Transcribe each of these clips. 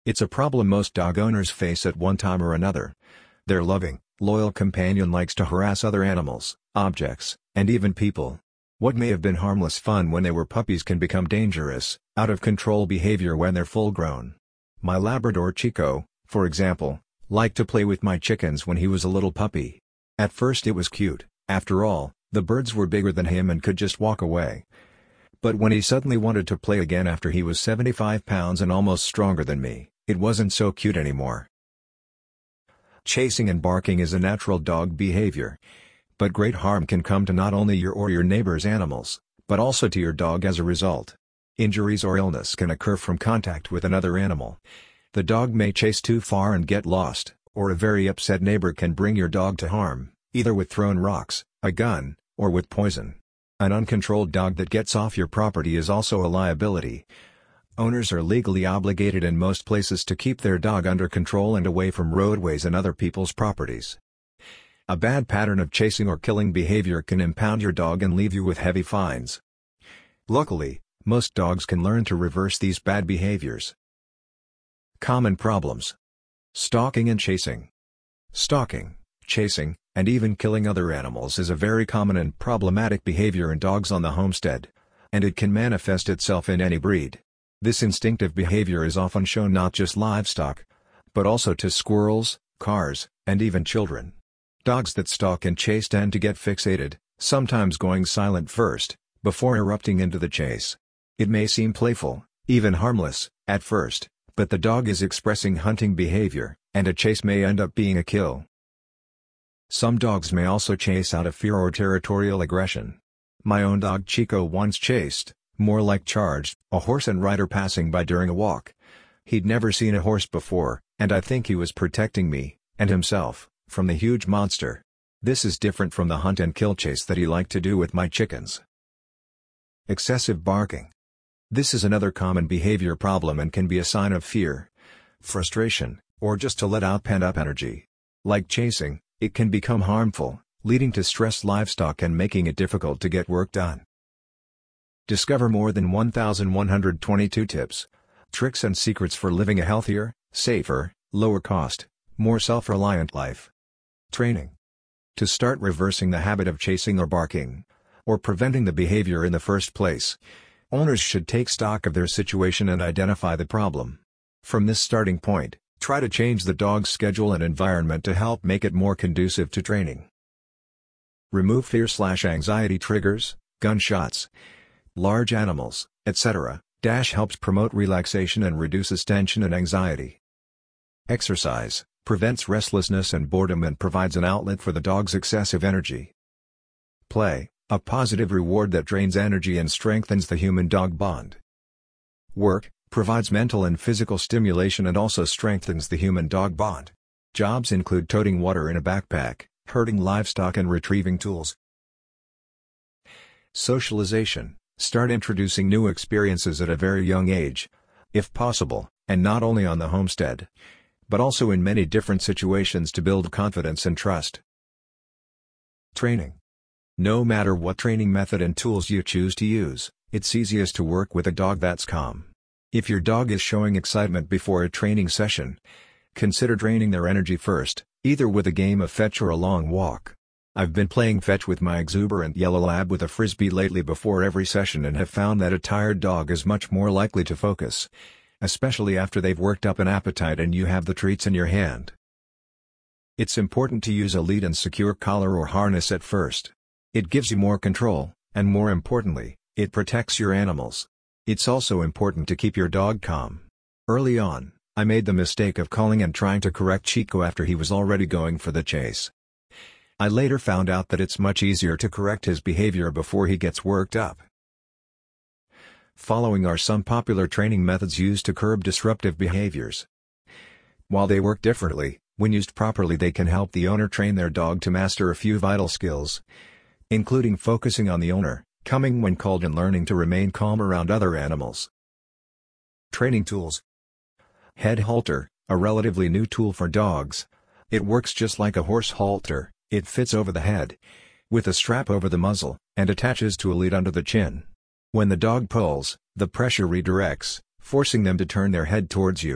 It's a problem most dog owners face at one time or another. Their loving, loyal companion likes to harass other animals, objects, and even people. What may have been harmless fun when they were puppies can become dangerous, out-of-control behavior when they're full-grown. My Labrador Chico, for example, liked to play with my chickens when he was a little puppy. At first it was cute, after all, the birds were bigger than him and could just walk away. But when he suddenly wanted to play again after he was 75 pounds and almost stronger than me, it wasn't so cute anymore. Chasing and barking is a natural dog behavior. But great harm can come to not only your or your neighbor's animals, but also to your dog as a result. Injuries or illness can occur from contact with another animal. The dog may chase too far and get lost, or a very upset neighbor can bring your dog to harm, either with thrown rocks, a gun, or with poison. An uncontrolled dog that gets off your property is also a liability. Owners are legally obligated in most places to keep their dog under control and away from roadways and other people's properties. A bad pattern of chasing or killing behavior can impound your dog and leave you with heavy fines. Luckily, most dogs can learn to reverse these bad behaviors. Common problems: stalking and chasing. Stalking, chasing, and even killing other animals is a very common and problematic behavior in dogs on the homestead, and it can manifest itself in any breed. This instinctive behavior is often shown not just livestock, but also to squirrels, cars, and even children. Dogs that stalk and chase tend to get fixated, sometimes going silent first, before erupting into the chase. It may seem playful, even harmless, at first, but the dog is expressing hunting behavior, and a chase may end up being a kill. Some dogs may also chase out of fear or territorial aggression. My own dog Chico once chased, more like charged, a horse and rider passing by during a walk. He'd never seen a horse before, and I think he was protecting me, and himself, from the huge monster. This is different from the hunt and kill chase that he liked to do with my chickens. Excessive barking. This is another common behavior problem and can be a sign of fear, frustration, or just to let out pent-up energy. Like chasing, it can become harmful, leading to stressed livestock and making it difficult to get work done. Discover more than 1,122 tips, tricks and secrets for living a healthier, safer, lower cost, more self-reliant life. Training. To start reversing the habit of chasing or barking, or preventing the behavior in the first place, owners should take stock of their situation and identify the problem. From this starting point, try to change the dog's schedule and environment to help make it more conducive to training. Remove fear/anxiety triggers, gunshots, large animals, etc. Helps promote relaxation and reduces tension and anxiety. Exercise prevents restlessness and boredom and provides an outlet for the dog's excessive energy. Play, a positive reward that drains energy and strengthens the human-dog bond. Work, provides mental and physical stimulation and also strengthens the human-dog bond. Jobs include toting water in a backpack, herding livestock and retrieving tools. Socialization, start introducing new experiences at a very young age, if possible, and not only on the homestead, but also in many different situations to build confidence and trust. Training. No matter what training method and tools you choose to use, it's easiest to work with a dog that's calm. If your dog is showing excitement before a training session, consider draining their energy first, either with a game of fetch or a long walk. I've been playing fetch with my exuberant yellow lab with a frisbee lately before every session and have found that a tired dog is much more likely to focus, especially after they've worked up an appetite and you have the treats in your hand. It's important to use a lead and secure collar or harness at first. It gives you more control, and more importantly, it protects your animals. It's also important to keep your dog calm. Early on, I made the mistake of calling and trying to correct Chico after he was already going for the chase. I later found out that it's much easier to correct his behavior before he gets worked up. Following are some popular training methods used to curb disruptive behaviors. While they work differently, when used properly they can help the owner train their dog to master a few vital skills, including focusing on the owner, coming when called and learning to remain calm around other animals. Training tools. Head halter, a relatively new tool for dogs. It works just like a horse halter, it fits over the head, with a strap over the muzzle, and attaches to a lead under the chin. When the dog pulls, the pressure redirects, forcing them to turn their head towards you.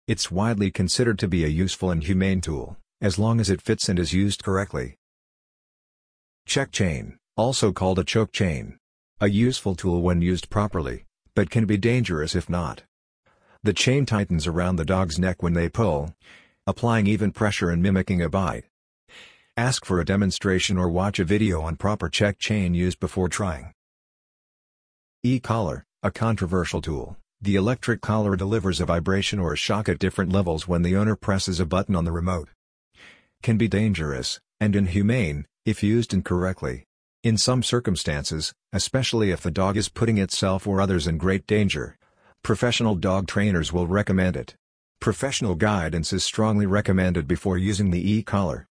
It's widely considered to be a useful and humane tool, as long as it fits and is used correctly. Check chain, also called a choke chain. A useful tool when used properly, but can be dangerous if not. The chain tightens around the dog's neck when they pull, applying even pressure and mimicking a bite. Ask for a demonstration or watch a video on proper check chain use before trying. E-collar, a controversial tool. The electric collar delivers a vibration or a shock at different levels when the owner presses a button on the remote. Can be dangerous, and inhumane, if used incorrectly. In some circumstances, especially if the dog is putting itself or others in great danger, professional dog trainers will recommend it. Professional guidance is strongly recommended before using the e-collar.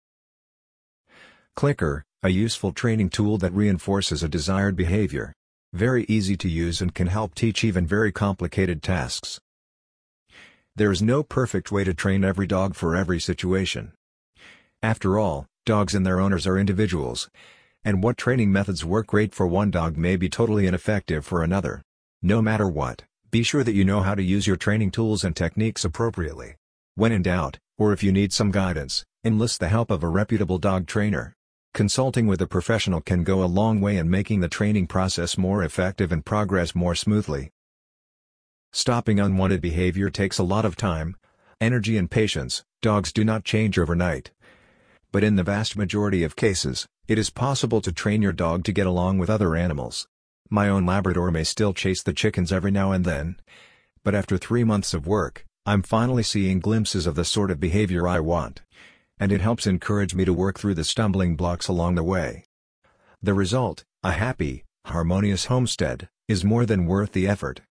Clicker, a useful training tool that reinforces a desired behavior. Very easy to use and can help teach even very complicated tasks. There is no perfect way to train every dog for every situation. After all, dogs and their owners are individuals, and what training methods work great for one dog may be totally ineffective for another. No matter what, be sure that you know how to use your training tools and techniques appropriately. When in doubt, or if you need some guidance, enlist the help of a reputable dog trainer. Consulting with a professional can go a long way in making the training process more effective and progress more smoothly. Stopping unwanted behavior takes a lot of time, energy and patience. Dogs do not change overnight. But in the vast majority of cases, it is possible to train your dog to get along with other animals. My own Labrador may still chase the chickens every now and then, but after 3 months of work, I'm finally seeing glimpses of the sort of behavior I want. And it helps encourage me to work through the stumbling blocks along the way. The result, a happy, harmonious homestead, is more than worth the effort.